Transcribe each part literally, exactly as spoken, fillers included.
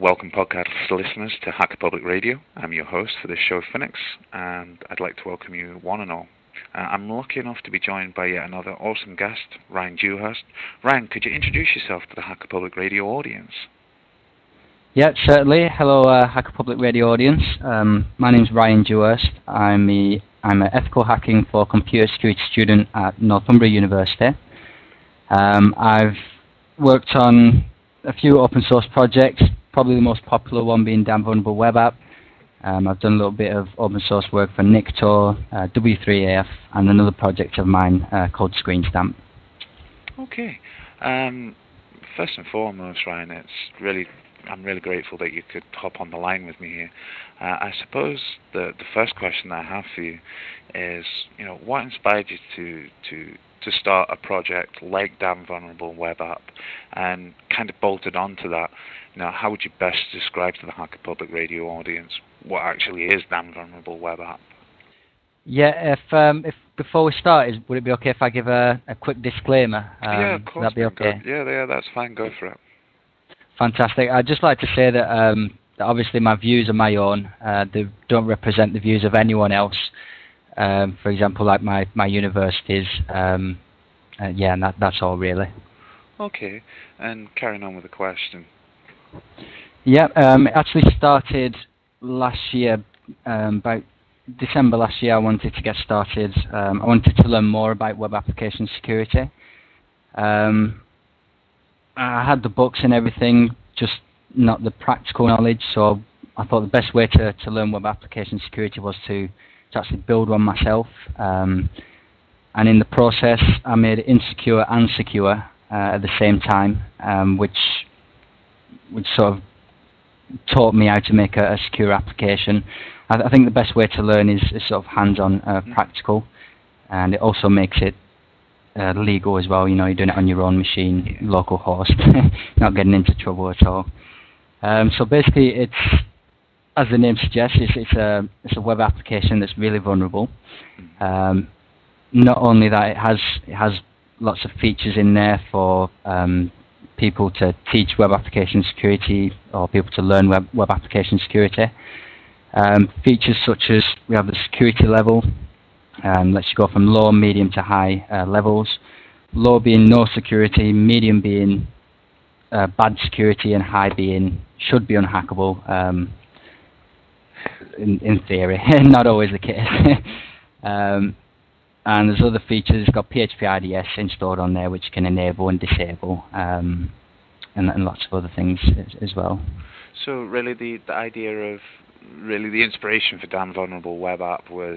welcome podcast listeners to Hacker Public Radio. I'm your host for this show, Phoenix, and I'd like to welcome you one and all. Uh, I'm lucky enough to be joined by yet another awesome guest, Ryan Dewhurst. Ryan, could you introduce yourself to the Hacker Public Radio audience? Yeah, certainly. Hello, uh, Hacker Public Radio audience. Um, my name's Ryan Dewhurst. I'm a I'm an ethical hacking for computer security student at Northumbria University. Um, I've worked on a few open source projects, probably the most popular one being Damn Vulnerable Web App. Um, I've done a little bit of open source work for Nikto, uh, W three A F, and another project of mine uh, called ScreenStamp. Okay. Um, first and foremost, Ryan, it's really I'm really grateful that you could hop on the line with me here. Uh, I suppose the the first question that I have for you is, you know, what inspired you to to to start a project like Damn Vulnerable Web App, and kind of bolted onto that. You know, how would you best describe to the Hacker Public Radio audience what actually is Damn Vulnerable Web App? Yeah, if um, if before we start, is, would it be okay if I give a, a quick disclaimer? Yeah, of Um, would course, that be man. Go. okay? Yeah, yeah, that's fine. Go for it. Fantastic. I'd just like to say that, um, that obviously my views are my own. Uh, they don't represent the views of anyone else. Um, for example, like my, my universities. Um, uh, yeah, and that, that's all really. Okay, and carrying on with the question. Yeah, um, it actually started last year, um, about December last year. I wanted to get started. Um, I wanted to learn more about web application security. Um, I had the books and everything, just not the practical knowledge. So I thought the best way to, to learn web application security was to, to actually build one myself. Um, and in the process, I made it insecure and secure uh, at the same time, um, which which sort of taught me how to make a, a secure application. I, th I think the best way to learn is, is sort of hands-on, uh, Mm-hmm. practical, and it also makes it uh, legal as well. You know, you're doing it on your own machine, Yeah. local host, not getting into trouble at all. Um, so basically, it's as the name suggests, it's, it's a it's a web application that's really vulnerable. Mm-hmm. Um, not only that, it has it has lots of features in there for um, people to teach web application security or people to learn web web application security. Um, features such as we have the security level, um, lets you go from low, medium to high uh, levels. Low being no security, medium being uh, bad security, and high being should be unhackable. Um, in, in theory, not always the case. um, and there's other features. It's got P H P I D S installed on there, which can enable and disable, um, and, and lots of other things as, as well. So really, the the idea of really the inspiration for Damn Vulnerable Web App was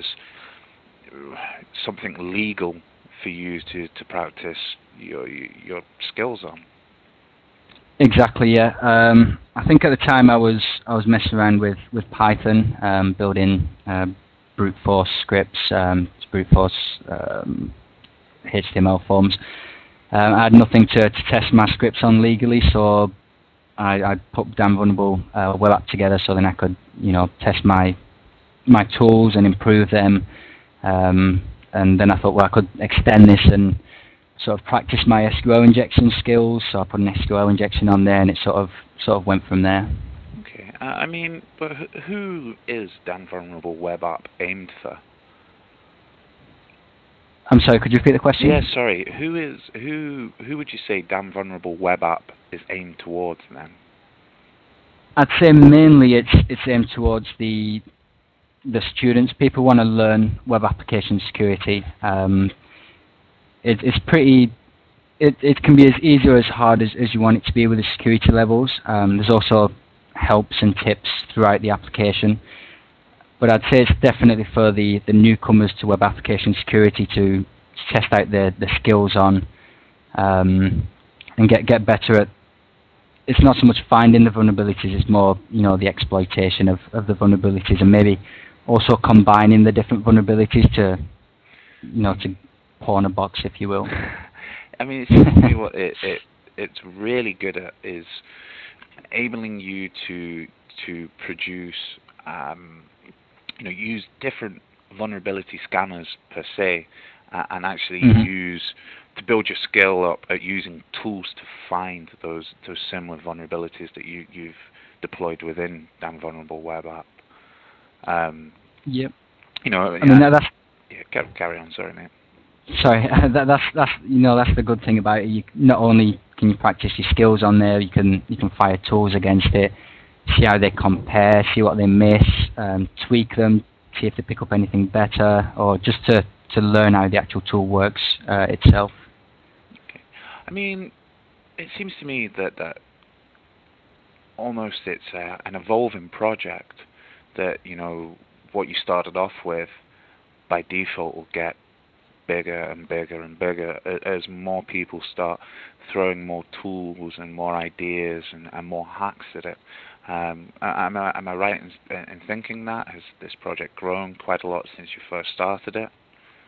something legal for you to, to practice your your skills on. Exactly, yeah. Um, I think at the time I was I was messing around with with Python, um, building uh, brute force scripts, um, brute force um, H T M L forms. Um, I had nothing to, to test my scripts on legally, so I, I put Damn Vulnerable uh, web app together so then I could, you know, test my my tools and improve them. Um, and then I thought, well, I could extend this and sort of practice my S Q L injection skills. So I put an S Q L injection on there, and it sort of sort of went from there. Okay, uh, I mean, but who is Damn Vulnerable Web App aimed for? I'm sorry, could you repeat the Yeah, question? sorry. Who is who? Who would you say Damn Vulnerable Web App is aimed towards then? I'd say mainly it's it's aimed towards the the students. People want to learn web application security. Um, it, it's pretty. It it can be as easy or as hard as, as you want it to be with the security levels. Um, there's also helps and tips throughout the application. But I'd say it's definitely for the, the newcomers to web application security to test out their, their skills on, um, and get get better at. It's not so much finding the vulnerabilities; it's more, you know, the exploitation of, of the vulnerabilities, and maybe also combining the different vulnerabilities to, you know, to Mhm. pawn a box, if you will. I mean, it seems to me what it, it it's really good at is enabling you to to produce, um, you know, use different vulnerability scanners per se, uh, and actually hmm use to build your skill up at using tools to find those those similar vulnerabilities that you you've deployed within Dan Vulnerable Web App. Um, Yep. you know, I mean, yeah, that, that's yeah, carry carry on, sorry, mate. sorry. That, that's that's you know that's the good thing about it. You not only can you practice your skills on there, you can you can fire tools against it, see how they compare, see what they miss, um, tweak them, see if they pick up anything better, or just to to learn how the actual tool works uh, itself. Okay. I mean, it seems to me that that almost it's uh, an evolving project. That you know what you started off with by default will get bigger and bigger and bigger as more people start throwing more tools and more ideas and, and more hacks at it. Um, am I am I right in, in thinking that? Has this project grown quite a lot since you first started it?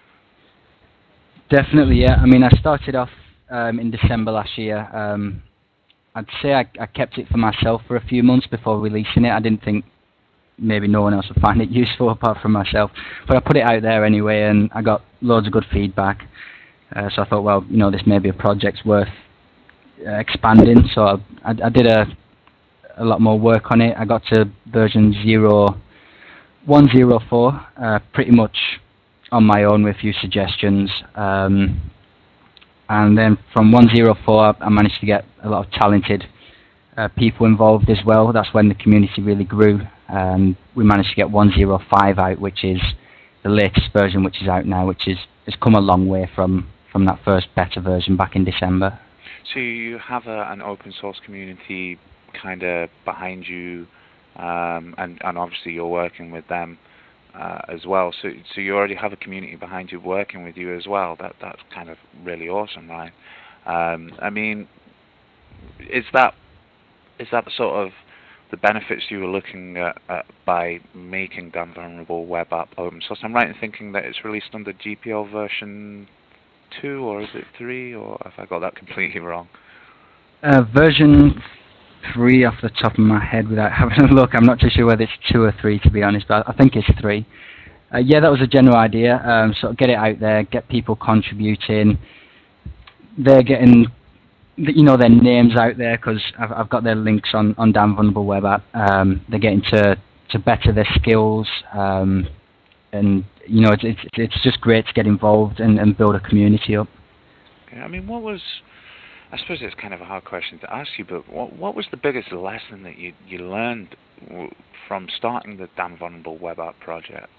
Definitely, yeah. I mean, I started off um, in December last year. Um, I'd say I, I kept it for myself for a few months before releasing it. I didn't think maybe no one else would find it useful apart from myself, but I put it out there anyway, and I got loads of good feedback. Uh, so I thought, well, you know, this may be a project worth uh, expanding. So I, I, I did a a lot more work on it. I got to version zero one zero four, uh, pretty much on my own with a few suggestions. Um, and then from one zero four, I managed to get a lot of talented uh, people involved as well. That's when the community really grew. And we managed to get one zero five out, which is the latest version, which is out now, which is has come a long way from from that first beta version back in December. So you have a, an open source community kind of behind you, um, and and obviously you're working with them uh, as well. So so you already have a community behind you working with you as well. That that's kind of really awesome, right? Um, I mean, is that is that sort of the benefits you were looking at, at by making Dan Vulnerable Web App open source? I'm right in thinking that it's released under G P L version two, or is it three, or have I got that completely wrong? Uh, version three off the top of my head without having a look. I'm not too sure whether it's two or three to be honest, but I think it's three. Uh, yeah, that was a general idea. Um, sort of get it out there, get people contributing. They're getting, you know, their names out there because I've, I've got their links on on Dan Vulnerable Web App. Um, they're getting to to better their skills, um, and you know, it's, it's it's just great to get involved and, and build a community up. Okay, I mean, what was, I suppose it's kind of a hard question to ask you, but what what was the biggest lesson that you you learned w- from starting the Dan Vulnerable Web App project?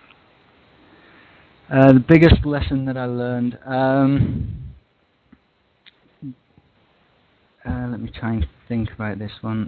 Uh, the biggest lesson that I learned. Um, uh, let me try and think about this one.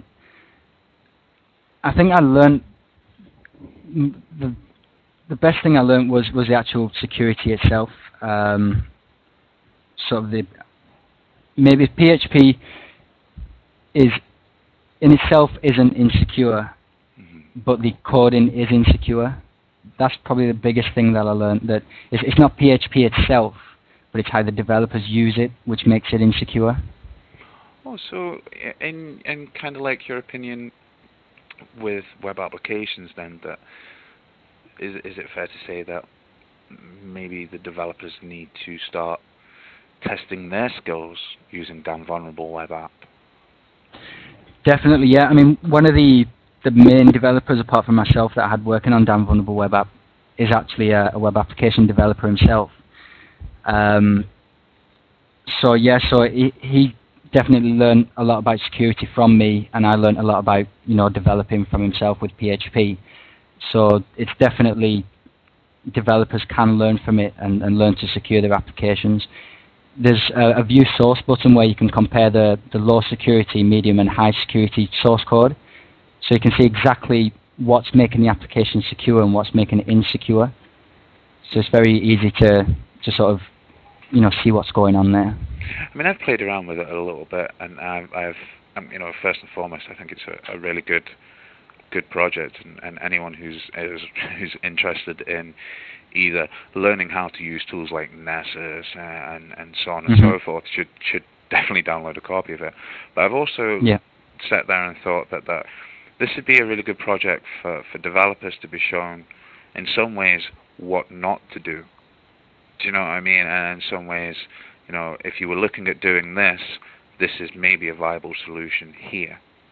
I think I learned the the best thing I learned was was the actual security itself. Um, sort of the maybe P H P is in itself isn't insecure, Mm-hmm. but the coding is insecure. That's probably the biggest thing that I learned. That it's, it's not P H P itself, but it's how the developers use it, which makes it insecure. Oh, so in in kind of like your opinion with web applications, then that is is it fair to say that maybe the developers need to start testing their skills using Dan Vulnerable Web App? Definitely, yeah. I mean, one of the the main developers, apart from myself, that I had working on Dan Vulnerable Web App, is actually a, a web application developer himself. Um, so yeah, so he, he definitely learned a lot about security from me, and I learned a lot about you know developing from himself with P H P. So it's definitely developers can learn from it and, and learn to secure their applications. There's a, a view source button where you can compare the, the low security, medium and high security source code. So you can see exactly what's making the application secure and what's making it insecure. So it's very easy to, to sort of, you know, see what's going on there. I mean, I've played around with it a little bit, and I've, I've um, you know, first and foremost, I think it's a, a really good, good project, and, and anyone who's is, who's interested in either learning how to use tools like Nessus uh, and and so on and Mm-hmm. so forth should should definitely download a copy of it. But I've also Yeah. sat there and thought that that this would be a really good project for for developers to be shown, in some ways, what not to do. Do you know what I mean? And in some ways, you know, if you were looking at doing this, this is maybe a viable solution here.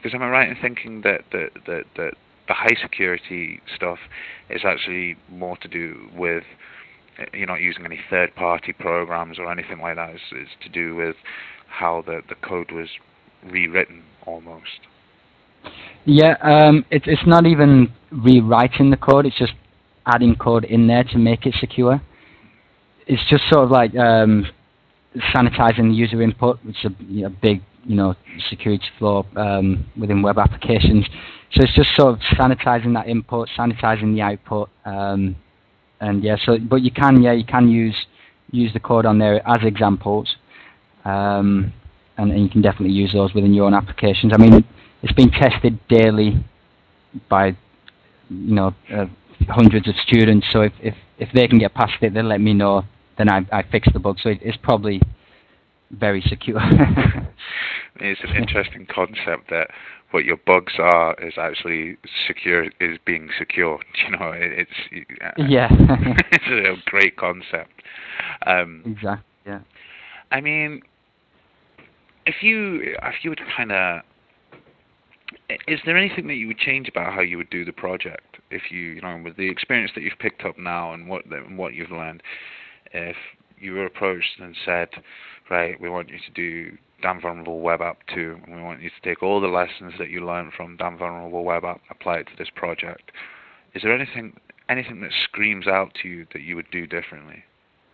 Because am I right in thinking that the that that the high security stuff is actually more to do with uh, you're not using any third party programs or anything like that? It's, it's to do with how the the code was rewritten almost. Yeah, um, it, it's not even rewriting the code, it's just adding code in there to make it secure. It's just sort of like um, sanitizing the user input, which is a, you know, big you know, security flaw um, within web applications. So it's just sort of sanitizing that input, sanitizing the output, um, and yeah. So, but you can, yeah, you can use use the code on there as examples, um, and, and you can definitely use those within your own applications. I mean, it's been tested daily by you know uh, hundreds of students. So if, if if they can get past it, they'll let me know. Then I I fix the bug. So it, it's probably very secure. It's an interesting concept that what your bugs are is actually secure, is being secure. You know, it, it's uh, yeah. it's a great concept. Um, exactly. Yeah. I mean, if you if you would kind of, is there anything that you would change about how you would do the project if you you know with the experience that you've picked up now and what and what you've learned, if you were approached and said, right, we want you to do Damn Vulnerable Web App two, and we want you to take all the lessons that you learned from Damn Vulnerable Web App, apply it to this project. Is there anything anything that screams out to you that you would do differently?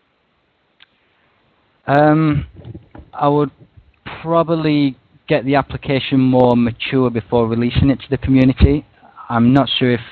Um, I would probably get the application more mature before releasing it to the community. I'm not sure if,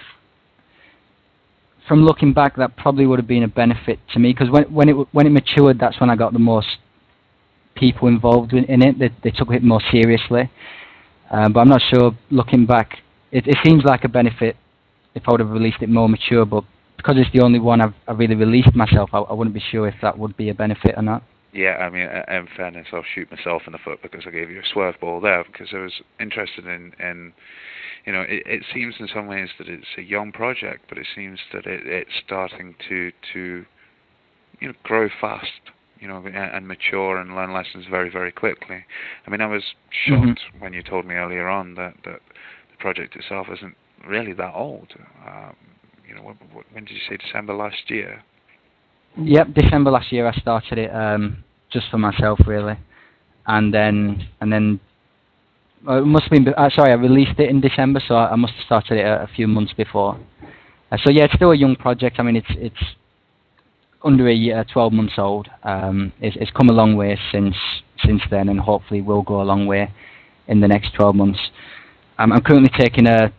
from looking back, that probably would have been a benefit to me, because when when it when it matured, that's when I got the most people involved in, in it. They, they took it more seriously. Um, but I'm not sure, looking back, it, it seems like a benefit if I would have released it more mature, but because it's the only one I've, I've really released myself, I, I wouldn't be sure if that would be a benefit or not. Yeah, I mean, in fairness, I'll shoot myself in the foot because I gave you a swerve ball there, because I was interested in, in you know, it, it seems in some ways that it's a young project, but it seems that it, it's starting to, to, you know, grow fast, you know, and, and mature and learn lessons very, very quickly. I mean, I was shocked mm-hmm. when you told me earlier on that, that the project itself isn't really that old. Um, you know, what, what, when did you say, December last year? Yep, December last year I started it um, just for myself, really, and then and then uh, it must have been. Uh, sorry, I released it in December, so I, I must have started it a, a few months before. Uh, so yeah, it's still a young project. I mean, it's it's under a year, twelve months old. Um, it's, it's come a long way since since then, and hopefully will go a long way in the next twelve months. Um, I'm currently taking a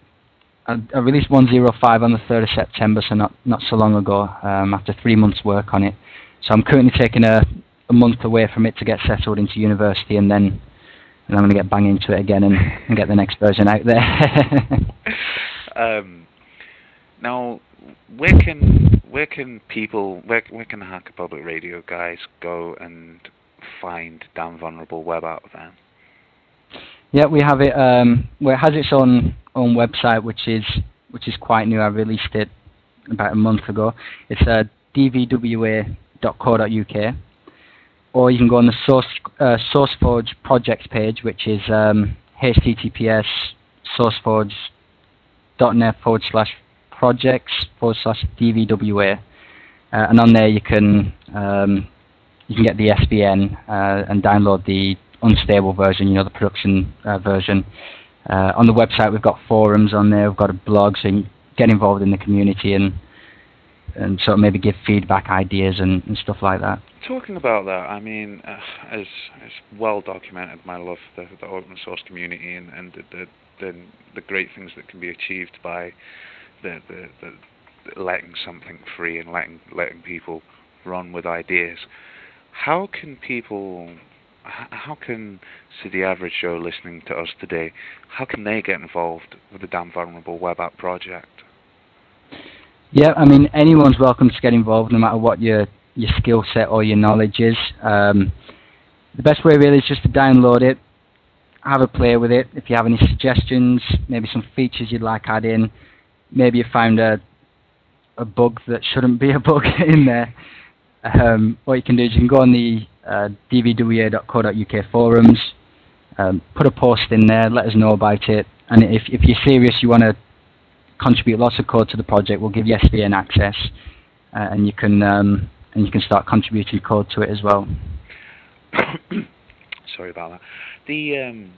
I released one oh five on the third of September, so not, not so long ago, um, after three months' work on it. So I'm currently taking a, a month away from it to get settled into university, and then and I'm going to get bang into it again and, and get the next version out there. um, now, where can where can people, where, where can the Hacker Public Radio guys go and find Damn Vulnerable Web App then? Yeah, we have it. Um, well, it has its own own website, which is which is quite new. I released it about a month ago. It's uh, d v w a dot co dot u k, or you can go on the Source uh, SourceForge projects page, which is um, https sourceforge dot net forward slash projects forward slash dvwa, uh, and on there you can um, you can get the S V N uh, and download the unstable version, you know, the production uh, version. Uh, on the website, we've got forums on there. We've got a blog, so you can get involved in the community and and sort of maybe give feedback, ideas, and, and stuff like that. Talking about that, I mean, uh, as as well documented, my love for the, the open source community and and the, the the the great things that can be achieved by the the, the, the letting something free and letting letting people run with ideas. How can people, how can, say, the average Joe listening to us today, how can they get involved with the Damn Vulnerable Web App project? Yeah, I mean, anyone's welcome to get involved, no matter what your your skill set or your knowledge is. Um, the best way really is just to download it, have a play with it. If you have any suggestions, maybe some features you'd like add in, maybe you found a a bug that shouldn't be a bug in there. Um, what you can do is you can go on the uh, d v w a dot co dot u k forums, um, put a post in there, let us know about it, and if, if you're serious, you want to contribute lots of code to the project, we'll give you S V N access, uh, and you can um, and you can start contributing code to it as well. Sorry about that. The um,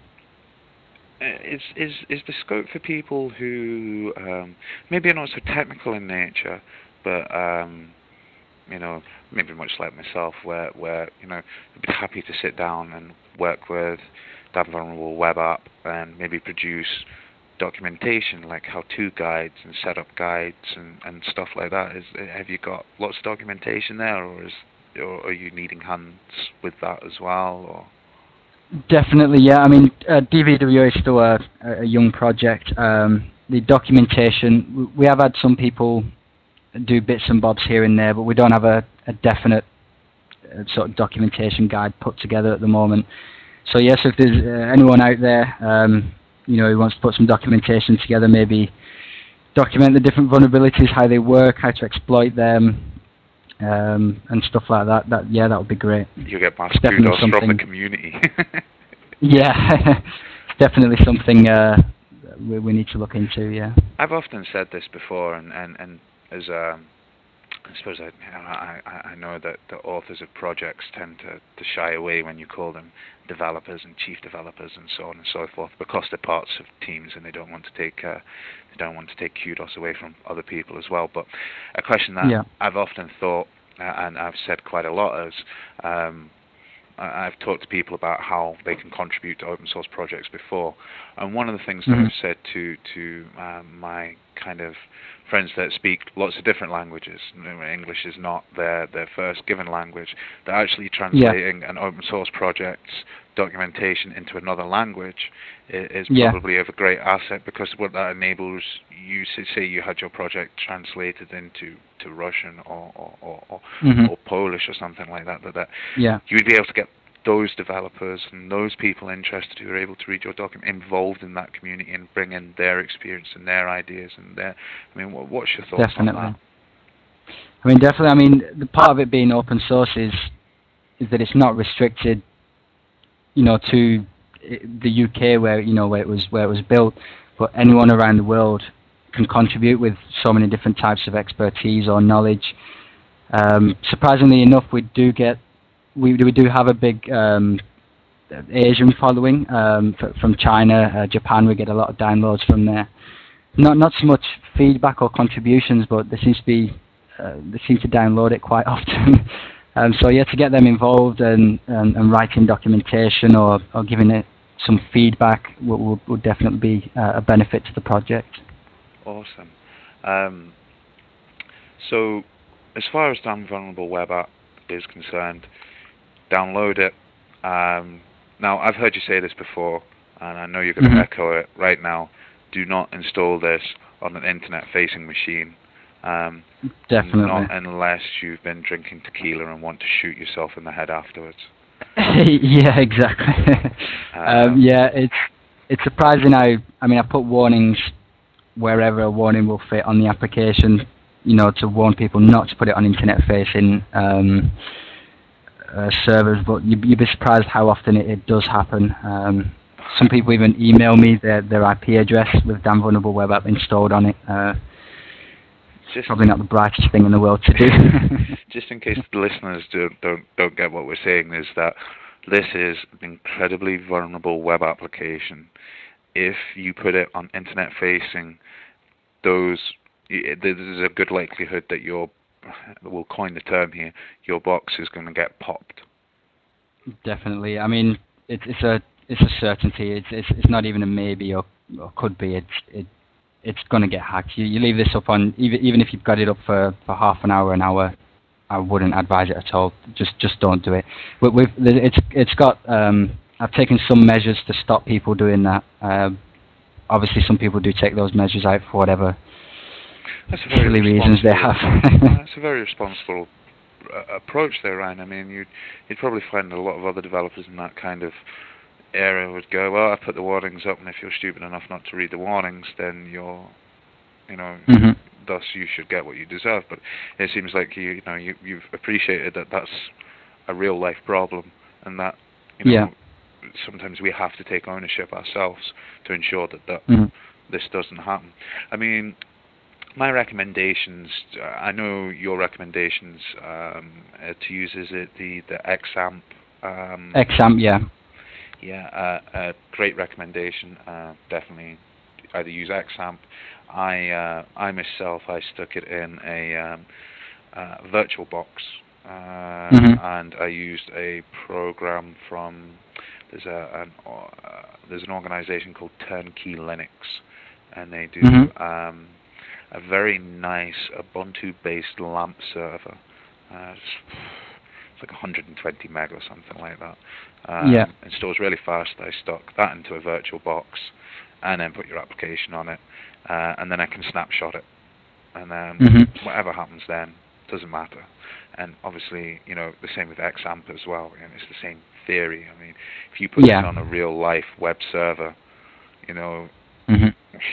is is is the scope for people who um, maybe are not so technical in nature, but um, you know, maybe much like myself, where where you know, I'd be happy to sit down and work with Damn Vulnerable Web App and maybe produce documentation like how-to guides and setup guides and, and stuff like that. Is have you got lots of documentation there, or is or are you needing hands with that as well? Or Definitely, yeah. I mean, uh, D V W is still a, a young project. Um, the documentation, we have had some people do bits and bobs here and there, but we don't have a, a definite uh, sort of documentation guide put together at the moment. So yes, if there's uh, anyone out there, um, you know, who wants to put some documentation together, maybe document the different vulnerabilities, how they work, how to exploit them, um, and stuff like that. That yeah, that would be great. You get mass It's definitely kudos something from the community. Yeah, it's definitely something uh, we, we need to look into. Yeah. I've often said this before, and and and as um, I suppose I, I I know that the authors of projects tend to, to shy away when you call them developers and chief developers and so on and so forth, because they're parts of teams and they don't want to take uh, they don't want to take kudos away from other people as well. But a question that Yeah. I've often thought, uh, and I've said quite a lot, is um, I've talked to people about how they can contribute to open source projects before, and one of the things that Mm-hmm. I've said to to um, my kind of friends that speak lots of different languages, English is not their their first given language, they're actually Yeah. translating an open source project's documentation into another language is Yeah. probably of a great asset, because what that enables you to say you had your project translated into to Russian or or, or, or Mm-hmm. or Polish or something like that, that, that Yeah. you'd be able to get those developers and those people interested who are able to read your document involved in that community and bring in their experience and their ideas and their. I mean, what, what's your thoughts Definitely. on that? I mean, definitely. I mean, the part of it being open source is is that it's not restricted, you know, to the U K where you know where it was where it was built, but anyone around the world can contribute with so many different types of expertise or knowledge. Um, surprisingly enough, we do get we we do have a big um, Asian following um, from China, uh, Japan. We get a lot of downloads from there. Not not so much feedback or contributions, but there seems to be uh, they seem to download it quite often. um, so yeah, to get them involved and, and, and writing documentation or, or giving it some feedback would, would, would definitely be uh, a benefit to the project. Awesome. Um, so, as far as Damn Vulnerable Web App is concerned, download it. Um, now, I've heard you say this before, and I know you're going to Mm-hmm. echo it right now. Do not install this on an internet-facing machine. Um, Definitely. Not unless you've been drinking tequila and want to shoot yourself in the head afterwards. Yeah, exactly. um, Um, yeah, it's it's surprising how I mean I put warnings wherever a warning will fit on the application, you know, to warn people not to put it on internet-facing um, uh, servers. But you'd, you'd be surprised how often it, it does happen. Um, some people even email me their their I P address with Damn Vulnerable Web App installed on it. Uh, just probably not the brightest thing in the world to do. just in case the listeners don't, don't don't get what we're saying, is that this is an incredibly vulnerable web application. If you put it on internet facing, those there's a good likelihood that your, we'll coin the term here, your box is going to get popped. Definitely. I mean, it's it's a it's a certainty. It's it's it's not even a maybe or, or could be. It's it it's going to get hacked. You you leave this up on even even if you've got it up for, for half an hour, an hour. I wouldn't advise it at all. Just just don't do it. But we've it's it's got. Um, I've taken some measures to stop people doing that. Uh, obviously, some people do take those measures out for whatever That's a very silly reasons they have. that's a very responsible uh, approach there, Ryan. I mean, you'd you'd probably find a lot of other developers in that kind of area would go, well, I put the warnings up, and if you're stupid enough not to read the warnings, then you're, you know, Mm-hmm. thus you should get what you deserve. But it seems like you, you know, you you've appreciated that that's a real life problem, and that, you Yeah. know, sometimes we have to take ownership ourselves to ensure that, that mm-hmm. this doesn't happen. I mean, my recommendations, uh, I know your recommendations um, uh, to use, is it the, the XAMPP? Um, XAMPP, yeah. Yeah, uh, a great recommendation. Uh, definitely either use XAMPP. I, uh, I myself, I stuck it in a um, uh, VirtualBox, uh, mm-hmm. and I used a program from, there's a an, uh, there's an organization called Turnkey Linux, and they do mm-hmm. um, a very nice Ubuntu-based LAMP server. Uh, it's, it's like one hundred twenty meg or something like that. Um, Yeah. installs really fast. I stuck that into a VirtualBox, and then put your application on it, uh, and then I can snapshot it, and then mm-hmm. whatever happens then doesn't matter. And obviously, you know, the same with XAMPP as well. And it's the same theory. I mean, if you put yeah. this on a real life web server, you know, mm-hmm.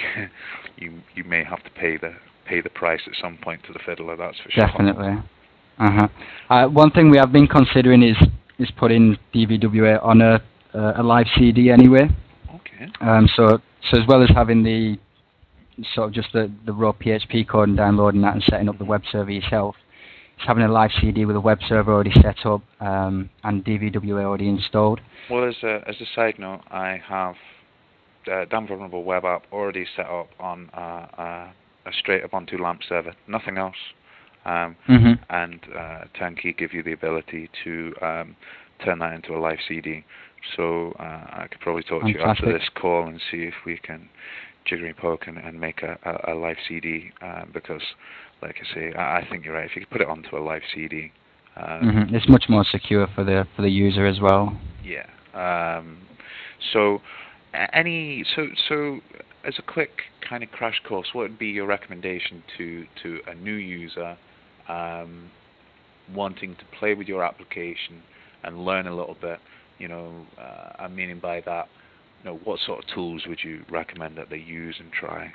you you may have to pay the pay the price at some point to the fiddler. That's for sure. Definitely. Uh-huh. Uh, one thing we have been considering is is putting D V W A on a uh, a live C D anyway. Okay. Um, so so as well as having the sort of just the, the raw P H P code and downloading that and setting up the web server yourself, it's having a live C D with a web server already set up um, and D V W A already installed. Well, as a as a side note, I have uh, Damn Vulnerable Web App already set up on uh, uh, a straight Ubuntu LAMP server, nothing else. Um, mm-hmm. and uh, Turnkey give you the ability to um, turn that into a live C D. So uh, I could probably talk Fantastic. to you after this call and see if we can jiggery poke and, and make a, a, a live C D, uh, because, like I say, I, I think you're right. If you could put it onto a live C D, um, mm-hmm. It's much more secure for the for the user as well. Yeah. Um, so, any so so as a quick kind of crash course, what would be your recommendation to to a new user um, wanting to play with your application and learn a little bit? You know, uh, I'm meaning by that, you know, what sort of tools would you recommend that they use and try?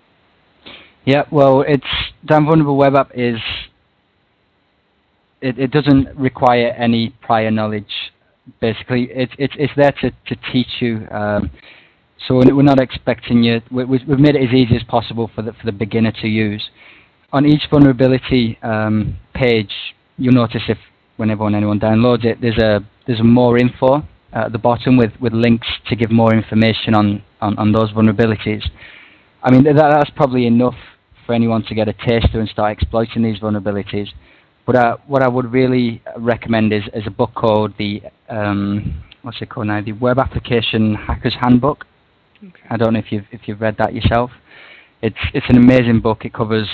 Yeah, well, it's Damn Vulnerable Web App is it, it doesn't require any prior knowledge. Basically, it's it's it's there to to teach you. Um, so we're not expecting you. We, we've made it as easy as possible for the for the beginner to use. On each vulnerability um, page, you'll notice if whenever anyone downloads it, there's a there's a more info at the bottom with, with links to give more information on, on, on those vulnerabilities. I mean, that, that's probably enough for anyone to get a taster and start exploiting these vulnerabilities. But uh, what I would really recommend is, is a book called the um, what's it called now? The Web Application Hackers Handbook. Okay. I don't know if you've if you've read that yourself. It's it's an amazing book. It covers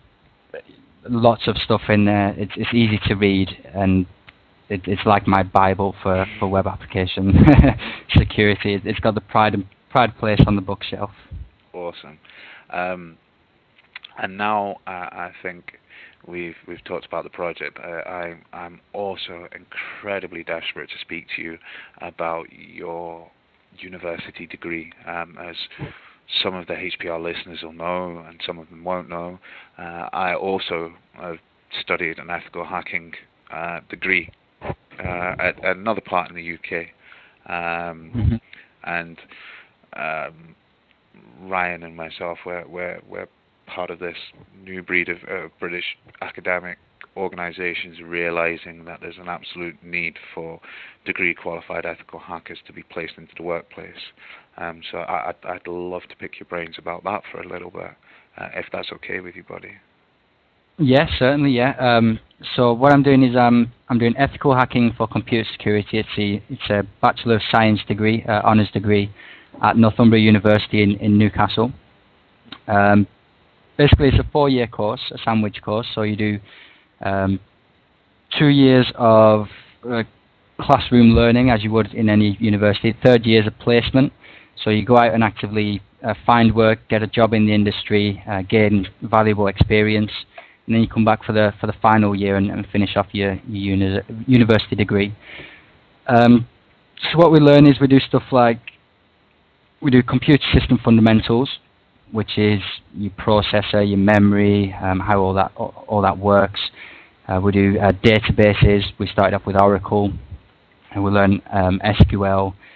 lots of stuff in there. It's it's easy to read, and it, it's like my Bible for, for web application security. It, it's got the pride and pride place on the bookshelf. Awesome. Um, and now uh, I think we've we've talked about the project. I, I I'm also incredibly desperate to speak to you about your university degree, um, as some of the H P R listeners will know, and some of them won't know. Uh, I also have studied an ethical hacking uh, degree uh, at, at another part in the U K, um, mm-hmm. and um, Ryan and myself, we're, we're, we're part of this new breed of uh, British academic organisations realising that there's an absolute need for degree-qualified ethical hackers to be placed into the workplace. Um, so I, I'd, I'd love to pick your brains about that for a little bit, uh, if that's okay with you, buddy. Yes, certainly, yeah. Um, so what I'm doing is um, I'm doing ethical hacking for computer security. It's a, it's a Bachelor of Science degree, uh, honours degree at Northumbria University in, in Newcastle. Um, basically, it's a four-year course, a sandwich course. So you do um, two years of uh, classroom learning, as you would in any university. Third year is a placement. So you go out and actively uh, find work, get a job in the industry, uh, gain valuable experience, and then you come back for the for the final year and, and finish off your, your uni university degree. Um, so what we learn is we do stuff like we do computer system fundamentals, which is your processor, your memory, um, how all that all, all that works. Uh, we do uh, databases. We started off with Oracle, and we learn um, S Q L,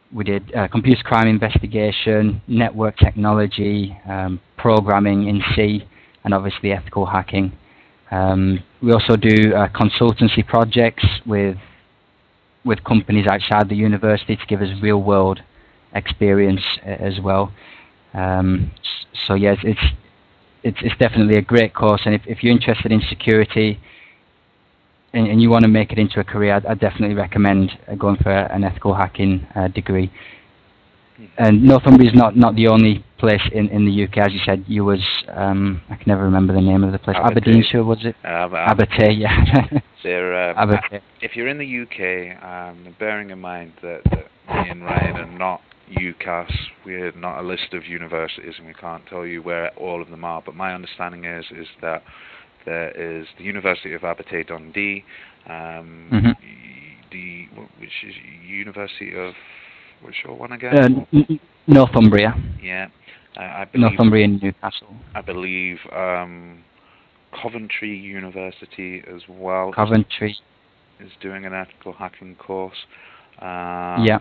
we did uh, computer crime investigation, network technology, um, programming in C, and obviously ethical hacking. Um, we also do uh, consultancy projects with with companies outside the university to give us real world experience uh, as well. Um, so yes, it's it's it's definitely a great course, and if, if you're interested in security and, and you want to make it into a career, I'd, I'd definitely recommend uh, going for an ethical hacking uh, degree. And Northumbria is not, not the only place in, in the U K. As you said, you was, um, I can never remember the name of the place. Abertay. Aberdeenshire, was it? Uh, Ab- Abertay, yeah. They're, um, Abertay. If you're in the U K, um, bearing in mind that, that me and Ryan are not UCAS, we're not a list of universities, and we can't tell you where all of them are. But my understanding is is that there is the University of Abertay Dundee, um, Mm-hmm. the which is University of which one again? Uh, N- Northumbria. Yeah, uh, I believe Northumbria and Newcastle. I believe um, Coventry University as well. Coventry. Is, is doing an ethical hacking course. Um, Yeah.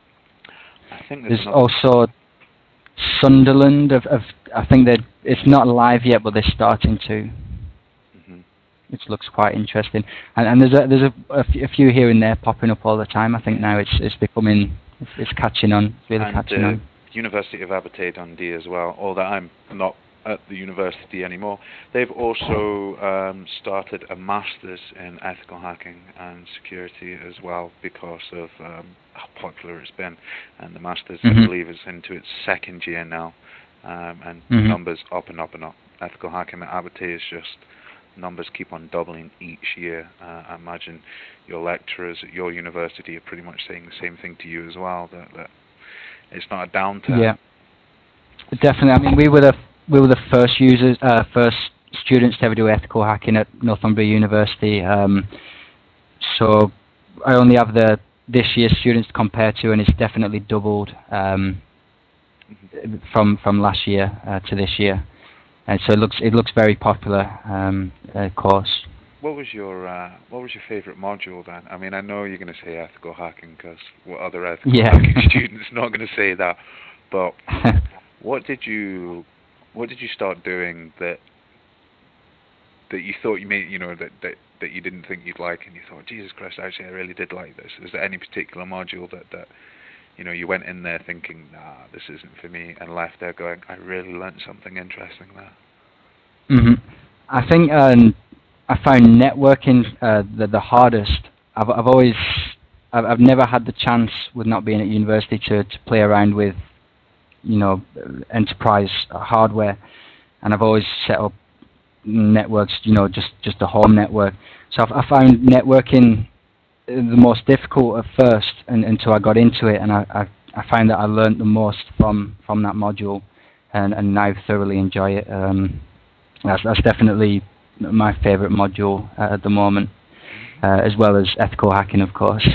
I think there's, there's also Sunderland. Of, of I think that it's yeah. not live yet, but they're starting to. Mm-hmm. Which looks quite interesting, and, and there's a there's a, a, few, a few here and there popping up all the time. I think now it's it's becoming it's, it's catching on, it's really and catching uh, on. University of Abertay Dundee as well. Although I'm not at the university anymore, they've also um, started a masters in ethical hacking and security as well because of um, how popular it's been. And the masters, Mm-hmm. I believe, is into its second year now, um, and mm-hmm. numbers up and up and up. Ethical hacking at Abertay is just numbers keep on doubling each year. Uh, I imagine your lecturers at your university are pretty much saying the same thing to you as well. That, that it's not a downturn. Yeah, definitely. I mean, we were the we were the first users, uh, first students to ever do ethical hacking at Northumbria University. Um, so I only have the this year's students to compare to, and it's definitely doubled um, mm-hmm. from from last year uh, to this year. And so it looks it looks very popular um, uh, course. What was your uh, what was your favourite module then? I mean, I know you're going to say ethical hacking because what other ethical yeah. hacking student's not going to say that? But what did you what did you start doing that that you thought you made you know that, that that you didn't think you'd like, and you thought, Jesus Christ, actually I really did like this? Is there any particular module that that you know you went in there thinking, nah, this isn't for me, and left there going, I really learnt something interesting there? Mm-hmm. I think um, I found networking uh, the the hardest. I've I've always I've, I've never had the chance with not being at university to to play around with you know enterprise hardware, and I've always set up networks, you know, just just a home network. So I've, I found networking the most difficult at first, and, until I got into it, and I, I I found that I learned the most from from that module, and and now thoroughly enjoy it. Um, that's that's definitely my favourite module uh, at the moment, uh, as well as ethical hacking, of course.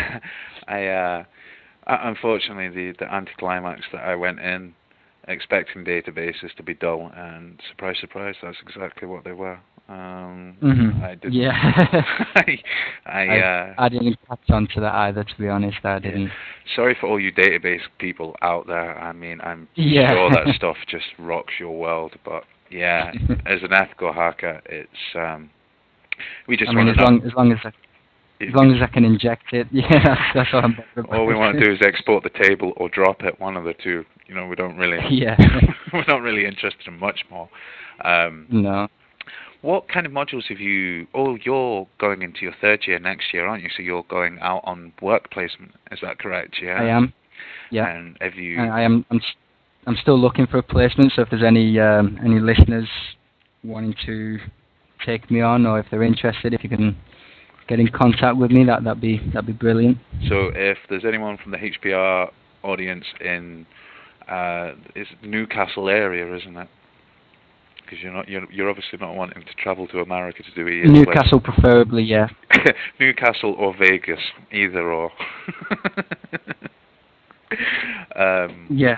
I uh, unfortunately the the anticlimax that I went in expecting databases to be dull, and surprise, surprise, that's exactly what they were. Um, mm-hmm. I didn't. Yeah. I, I, I, uh, I didn't catch on to that either, to be honest. I didn't. Yeah. Sorry for all you database people out there. I mean, I'm yeah. sure that stuff just rocks your world, but yeah, as an ethical hacker, it's um, we just I mean, want as to know. long as long as I, as long as I can inject it, yeah, that's, that's all I'm bothered about. All we want to do is export the table or drop it, one of the two. You know, we don't really. Yeah. We're not really interested in much more. Um, no. What kind of modules have you? Oh, you're going into your third year next year, aren't you? So you're going out on work placement. Is that correct? Yeah. I am. Yeah. And have you? And I am. I'm, s- I'm still looking for a placement. So if there's any um, any listeners wanting to take me on, or if they're interested, if you can get in contact with me, that that'd be that'd be brilliant. So if there's anyone from the H P R audience in, uh, it's Newcastle area, isn't it? Because you're not, you're, you're obviously not wanting to travel to America to do a year's Newcastle, preferably, yeah. Newcastle or Vegas, either or. um, yeah.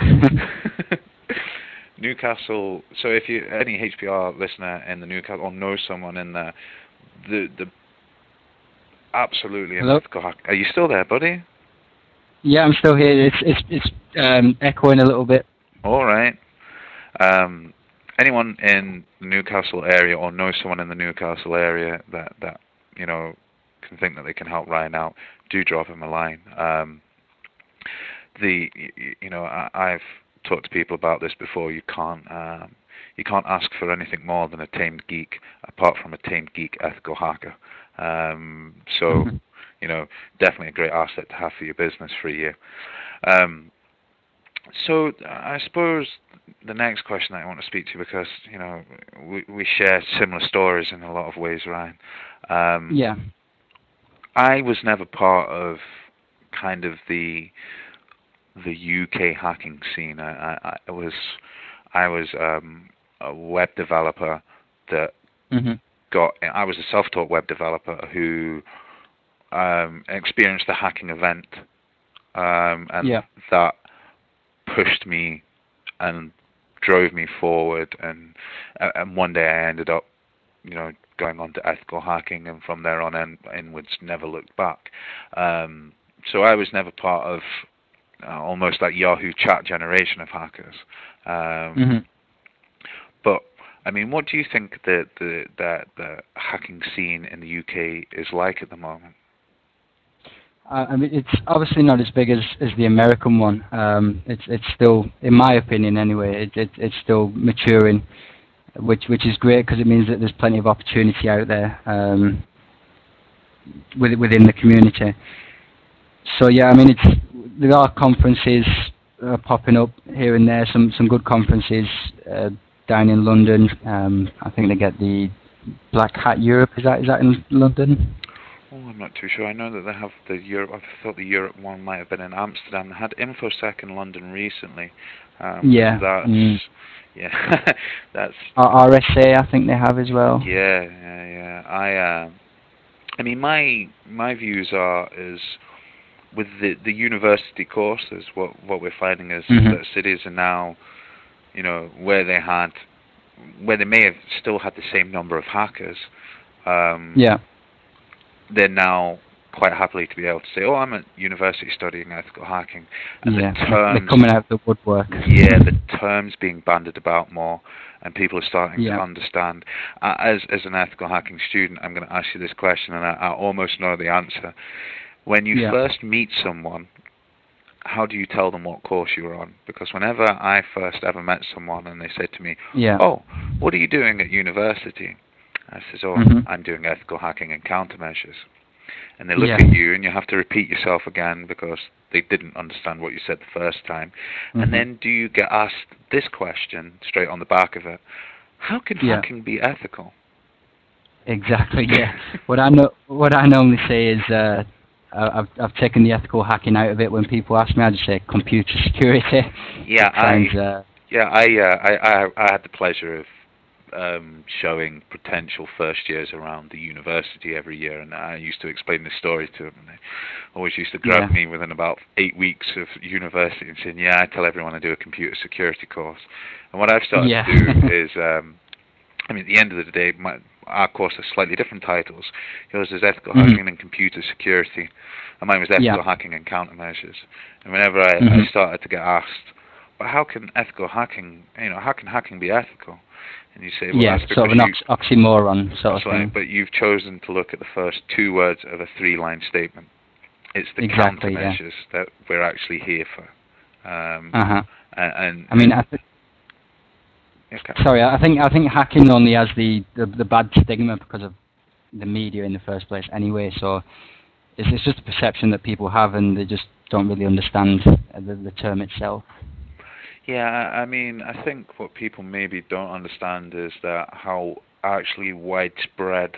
Newcastle. So if you any H P R listener in the Newcastle or know someone in there, the the absolutely an Hello? ethical hack. Are you still there, buddy? Yeah, I'm still here. It's it's it's um, echoing a little bit. All right. Um, anyone in the Newcastle area or knows someone in the Newcastle area that that you know can think that they can help Ryan out, do drop him a line. Um, the you know I, I've talked to people about this before. You can't um, you can't ask for anything more than a tamed geek, apart from a tamed geek ethical hacker. Um, so you know definitely a great asset to have for your business for a year. Um, so I suppose the next question that I want to speak to, because you know we we share similar stories in a lot of ways, Ryan. Um, Yeah. I was never part of kind of the the U K hacking scene. I, I, I was I was um, a web developer that Mhm. got. I was a self-taught web developer who um, experienced a hacking event, um, and Yeah. that pushed me and drove me forward. And and one day I ended up, you know, going on to ethical hacking, and from there on in, inwards, never looked back. Um, so I was never part of uh, almost like Yahoo chat generation of hackers. Um, Mhm. but I mean, what do you think the the the, the hacking scene in the U K is like at the moment? I I mean, it's obviously not as big as, as the American one. Um, it's it's still, in my opinion, anyway. It, it it's still maturing, which which is great because it means that there's plenty of opportunity out there um, with, within the community. So yeah, I mean, it's there are conferences uh, popping up here and there. Some some good conferences uh, down in London. Um, I think they get the Black Hat Europe. Is that is that in London? Oh, I'm not too sure. I know that they have the Europe. I thought the Europe one might have been in Amsterdam. They had InfoSec in London recently. Um, Yeah. that's Mm. yeah, that's R- RSA, I think they have as well. yeah, yeah, yeah. I uh, I mean, my my views are is with the the university courses. What what we're finding is Hmm. that cities are now, you know, where they had where they may have still had the same number of hackers. Um, Yeah. they're now quite happily to be able to say, "Oh, I'm at university studying ethical hacking," and the Yeah. They're, they're terms, coming out the woodwork. yeah, the terms being bandied about more, and people are starting to Yeah. understand. Uh, as as an ethical hacking student, I'm going to ask you this question, and I, I almost know the answer. When you Yeah. first meet someone, how do you tell them what course you're on? Because whenever I first ever met someone and they said to me, Yeah. "Oh, what are you doing at university?" I says, "Oh, Hmm. I'm doing ethical hacking and countermeasures." And they look Yeah. at you, and you have to repeat yourself again because they didn't understand what you said the first time. And Hmm. then do you get asked this question straight on the back of it: how can Yeah. hacking be ethical? Exactly. Yeah. What I know, what I normally say is, uh, I- I've I've taken the ethical hacking out of it. When people ask me, I just say computer security. Yeah, It sounds. I Uh, yeah I uh, I, I I had the pleasure of um, showing potential first years around the university every year, and I used to explain this story to them. And they always used to grab yeah. me within about eight weeks of university and saying, "Yeah, I tell everyone I do a computer security course." And what I've started Yeah. to do is, um, I mean, at the end of the day, my, our course has slightly different titles. Yours is ethical Hmm. hacking and computer security, and mine was Yeah. ethical hacking and countermeasures. And whenever I, I Hmm. started to get asked, "But how can ethical hacking, you know, how can hacking be ethical?" And you say, "Well, Yeah. that's Sort because of an you." ox- oxymoron sort of That's right, thing. but you've chosen to look at the first two words of a three-line statement. It's the Exactly. Yeah. countermeasures that we're actually here for. Um, Uh huh. and, and, I mean, I and th- okay. sorry. I think I think hacking only has the, the the bad stigma because of the media in the first place. Anyway, so it's it's just a perception that people have, and they just don't really understand the the term itself. Yeah, I I mean, I think what people maybe don't understand is that how actually widespread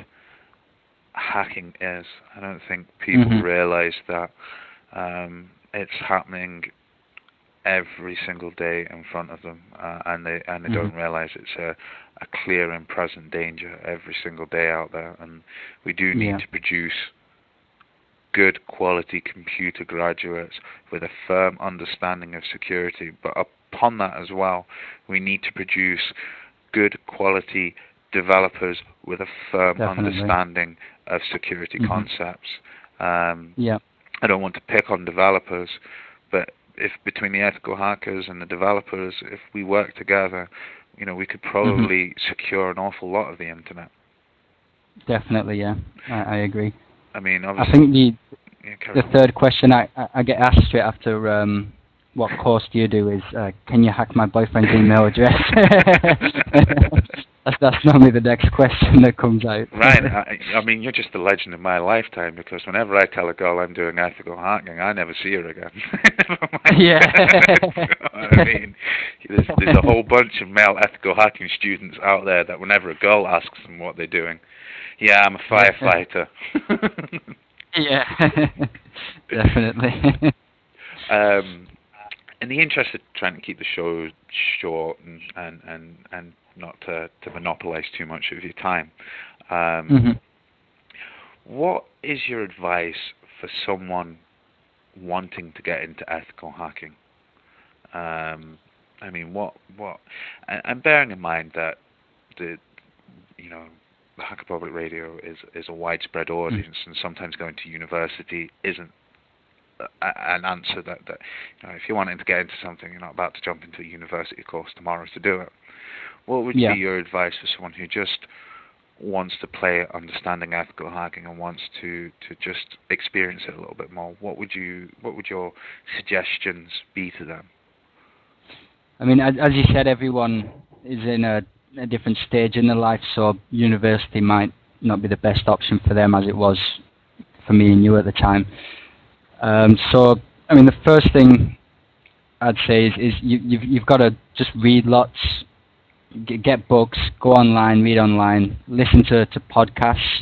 hacking is. I don't think people Mhm. realize that um, it's happening every single day in front of them, uh, and they and they Mhm. don't realize it's a, a clear and present danger every single day out there. And we do need Yeah. to produce good quality computer graduates with a firm understanding of security. But upon that as well, we need to produce good quality developers with a firm Definitely. understanding of security Mhm. concepts. Um, Yeah. I don't want to pick on developers, but if between the ethical hackers and the developers, if we work together, you know, we could hmm probably secure an awful lot of the internet. Definitely, yeah, I, I agree. I mean, I obviously, think the yeah, carry the on. third question I, I I get asked straight after um, what course do you do is, uh, can you hack my boyfriend's email address? that's, that's normally the next question that comes out. Right. I, I mean, you're just the legend of my lifetime because whenever I tell a girl I'm doing ethical hacking, I never see her again. Never mind. Yeah. You know what I mean, there's, there's a whole bunch of male ethical hacking students out there that whenever a girl asks them what they're doing, yeah, I'm a firefighter. Yeah, definitely. um, in the interest of trying to keep the show short and and and, and not to, to monopolize too much of your time, um, hmm what is your advice for someone wanting to get into ethical hacking? Um, I mean, what what, and, and bearing in mind that the you know the Hacker Public Radio is is a widespread audience, and sometimes going to university isn't a, an answer that that you know, if you're wanting to get into something, you're not about to jump into a university course tomorrow to do it. What would be Yeah. your advice for someone who just wants to play at understanding ethical hacking and wants to, to just experience it a little bit more? What would you what would your suggestions be to them? I mean, as, as you said, everyone is in a, a different stage in their life, so university might not be the best option for them as it was for me and you at the time. Um, so, I mean, the first thing I'd say is, is you, you've, you've got to just read lots, g- get books, go online, read online, listen to, to podcasts,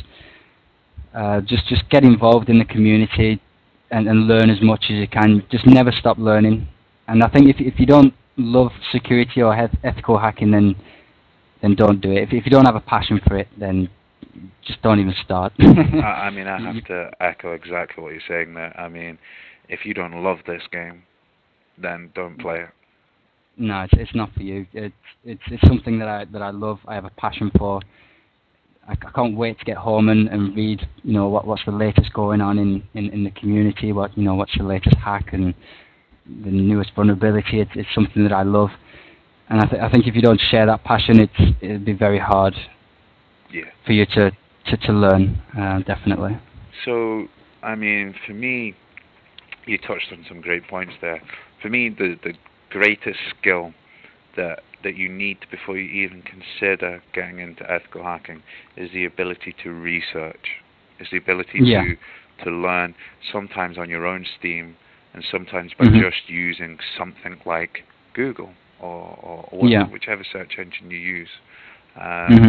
uh, just just get involved in the community and, and learn as much as you can. Just never stop learning. And I think if if you don't love security or eth- ethical hacking, then then don't do it. If if you don't have a passion for it, then just don't even start. I, I mean, I You- have to echo exactly what you're saying there. I mean, if you don't love this game, then don't play it. no, it's it's not for you. It's it's it's something that I that I love. I have a passion for. I, I can't wait to get home and, and read, you know, what what's the latest going on in, in, in the community. What you know, what's the latest hack and the newest vulnerability. It's it's something that I love, and I, th- I think if you don't share that passion, it's it'd be very hard Yeah. for you to to, to learn. Uh, definitely. So, I mean, for me, you touched on some great points there. For me, the the greatest skill that that you need before you even consider getting into ethical hacking is the ability to research, is the ability Yeah. to to learn, sometimes on your own steam, and sometimes by hmm just using something like Google or, or, or Yeah. whichever search engine you use. Um, hmm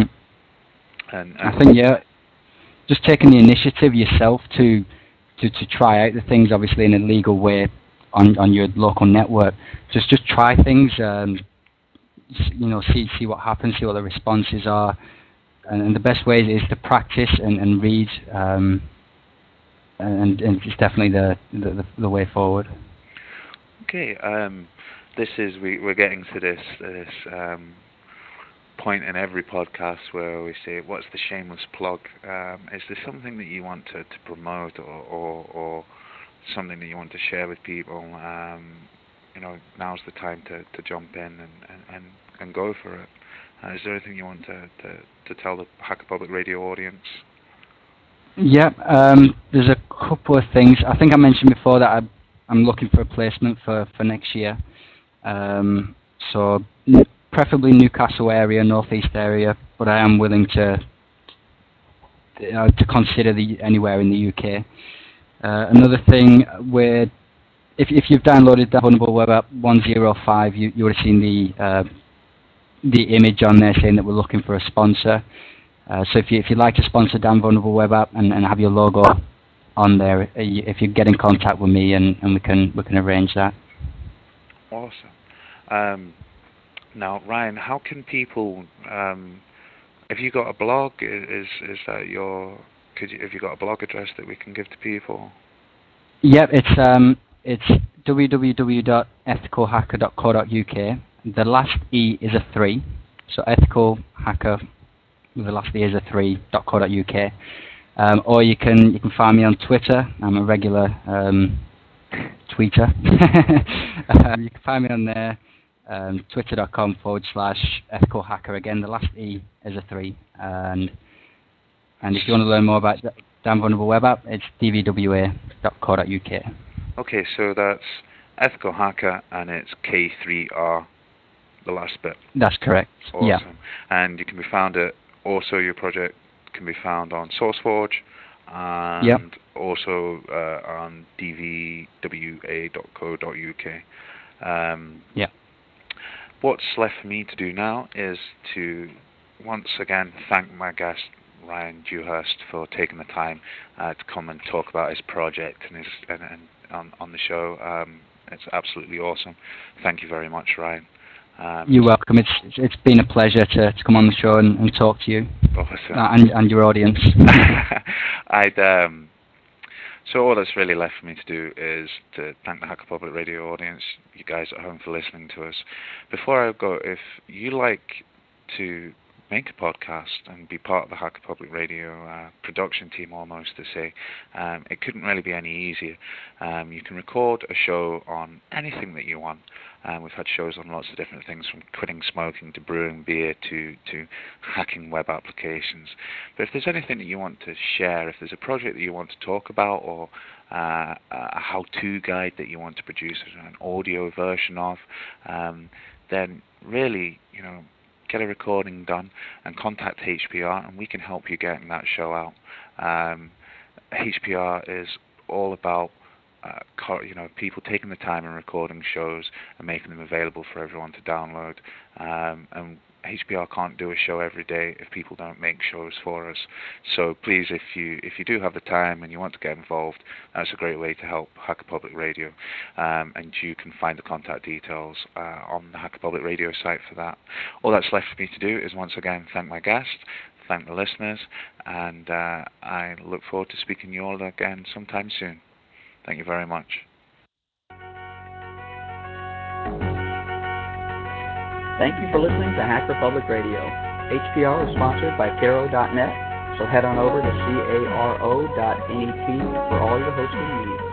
and I and think yeah, just taking the initiative yourself to to to try out the things, obviously in a legal way, on on your local network. Just just try things. Um, s- you know, see see what happens, see what the responses are, and, and the best way is to practice and and read. Um, and, and it's definitely the, the the way forward. okay, um, this is we we're getting to this this um, point in every podcast where we say, "What's the shameless plug?" Um, is there something that you want to, to promote, or, or or something that you want to share with people? Um, you know, now's the time to, to jump in and, and, and, and go for it. Uh, is there anything you want to, to, to tell the Hacker Public Radio audience? Yeah, um, there's a couple of things. I think I mentioned before that I, I'm looking for a placement for, for next year. Um, so n- preferably Newcastle area, northeast area, but I am willing to uh, to consider the anywhere in the U K. Uh, another thing, where if if you've downloaded the Vulnerable Web App one oh five, you you would have seen the uh, the image on there saying that we're looking for a sponsor. Uh, so if you if you'd like to sponsor Dan Vulnerable Web App and, and have your logo on there, uh, you, if you get in contact with me and, and we can we can arrange that. Awesome. Um, now, Ryan, how can people? Um, have you got a blog? I- Is is that your? Could you, have you got a blog address that we can give to people? Yep, it's um it's w w w dot ethical hacker dot co dot u k. The last E is a three, so ethical hacker with the last E is a three dot co dot u k. Um, or you can you can find me on Twitter. I'm a regular um, tweeter. um, you can find me on there, um, twitter.com forward slash ethical hacker. Again, the last E is a three. And and if you want to learn more about the Damn Vulnerable Web App, it's d v w a dot co dot u k. Okay, so that's ethical hacker, and it's K three R, the last bit. That's correct. Awesome. Yeah. And you can be found at, also your project can be found on SourceForge, and yep. also uh, on d v w a dot co dot u k. Um, yeah. What's left for me to do now is to once again thank my guest, Ryan Dewhurst, for taking the time uh, to come and talk about his project and, his, and, and on, on the show. Um, it's absolutely awesome. Thank you very much, Ryan. Um, You're welcome. It's it's been a pleasure to, to come on the show and, and talk to you awesome. uh, and and your audience. I'd um, so all that's really left for me to do is to thank the Hacker Public Radio audience, you guys at home, for listening to us. Before I go, if you like to make a podcast and be part of the Hacker Public Radio uh, production team, almost to say, um, it couldn't really be any easier. Um, you can record a show on anything that you want. Um, we've had shows on lots of different things, from quitting smoking to brewing beer to, to hacking web applications. But if there's anything that you want to share, if there's a project that you want to talk about, or uh, a how-to guide that you want to produce an audio version of, um, then really, you know, get a recording done and contact H P R, and we can help you getting that show out. Um, H P R is all about uh, you know, people taking the time and recording shows and making them available for everyone to download. Um, and H P R can't do a show every day if people don't make shows for us. So please, if you if you do have the time and you want to get involved, that's a great way to help Hacker Public Radio. Um, and you can find the contact details uh, on the Hacker Public Radio site for that. All that's left for me to do is once again thank my guest, thank the listeners, and uh, I look forward to speaking to you all again sometime soon. Thank you very much. Thank you for listening to Hacker Public Radio. H P R is sponsored by Caro dot net, so head on over to caro dot net for all your hosting needs.